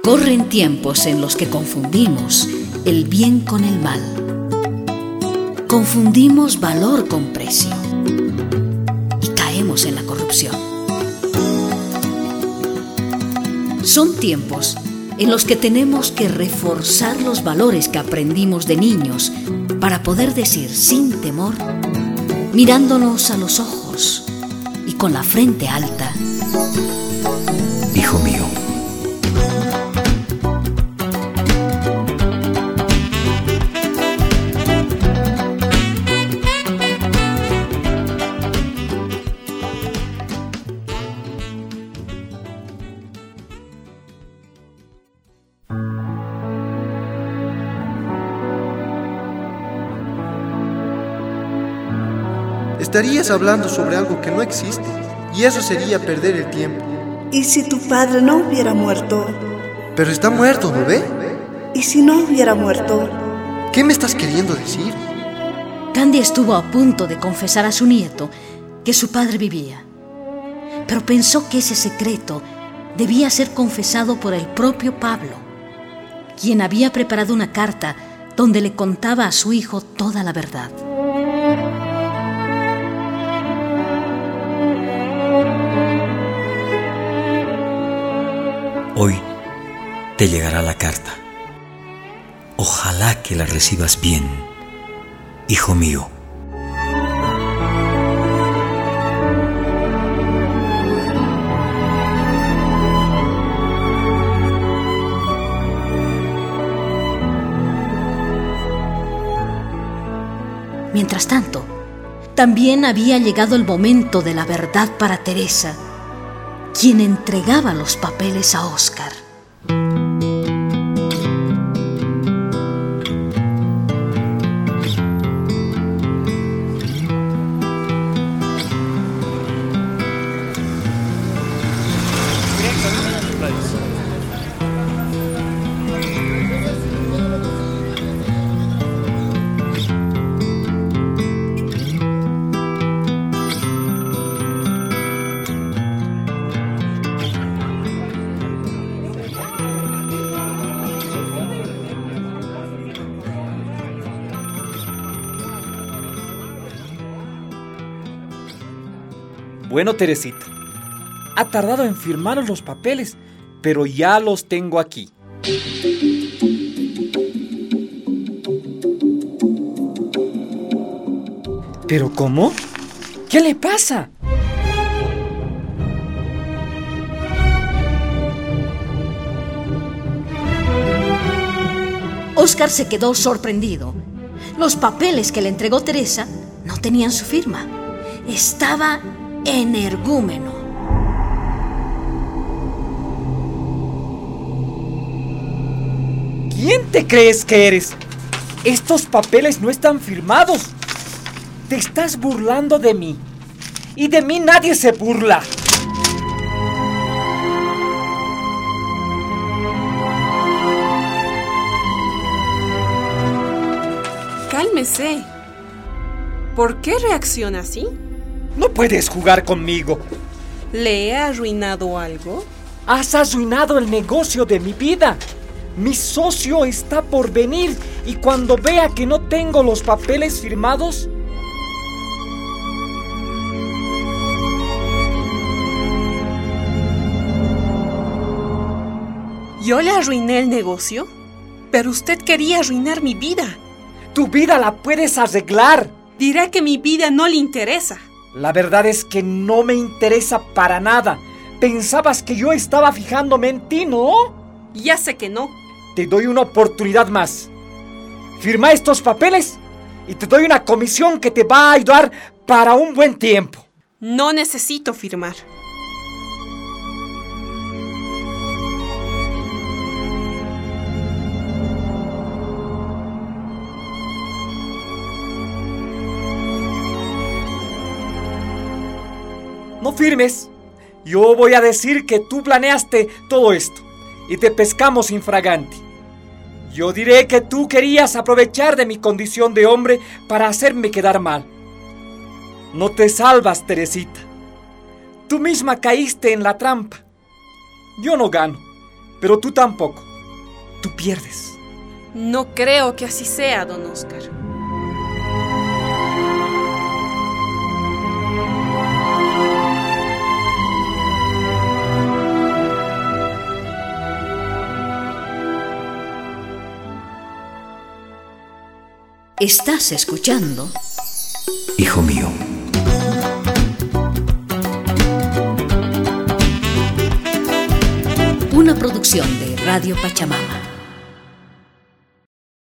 Corren tiempos en los que confundimos el bien con el mal. Confundimos valor con precio y caemos en la corrupción. Son tiempos en los que tenemos que reforzar los valores que aprendimos de niños para poder decir sin temor, mirándonos a los ojos y con la frente alta: hijo mío. Estarías hablando sobre algo que no existe, y eso sería perder el tiempo. ¿Y si tu padre no hubiera muerto? Pero está muerto, ¿no ve? ¿Y si no hubiera muerto? ¿Qué me estás queriendo decir? Candy estuvo a punto de confesar a su nieto que su padre vivía, pero pensó que ese secreto debía ser confesado por el propio Pablo, quien había preparado una carta donde le contaba a su hijo toda la verdad. Hoy te llegará la carta. Ojalá que la recibas bien, hijo mío. Mientras tanto, también había llegado el momento de la verdad para Teresa, quien entregaba los papeles a Oscar. Bueno, Teresita, ha tardado en firmar los papeles, pero ya los tengo aquí. ¿Pero cómo? ¿Qué le pasa? Oscar se quedó sorprendido. Los papeles que le entregó Teresa no tenían su firma. Estaba energúmeno. ¿Quién te crees que eres? Estos papeles no están firmados. Te estás burlando de mí. Y de mí nadie se burla. Cálmese. ¿Por qué reacciona así? No puedes jugar conmigo. ¿Le he arruinado algo? Has arruinado el negocio de mi vida. Mi socio está por venir y cuando vea que no tengo los papeles firmados... ¿Yo le arruiné el negocio? Pero usted quería arruinar mi vida. Tu vida la puedes arreglar. Dirá que mi vida no le interesa. La verdad es que no me interesa para nada. Pensabas que yo estaba fijándome en ti, ¿no? Ya sé que no. Te doy una oportunidad más. Firma estos papeles y te doy una comisión que te va a ayudar para un buen tiempo. No necesito firmar. No firmes. Yo voy a decir que tú planeaste todo esto y te pescamos infraganti. Yo diré que tú querías aprovechar de mi condición de hombre para hacerme quedar mal. No te salvas, Teresita. Tú misma caíste en la trampa. Yo no gano. Pero tú tampoco. Tú pierdes. No creo que así sea, don Oscar. Estás escuchando Hijo mío. una producción de Radio Pachamama.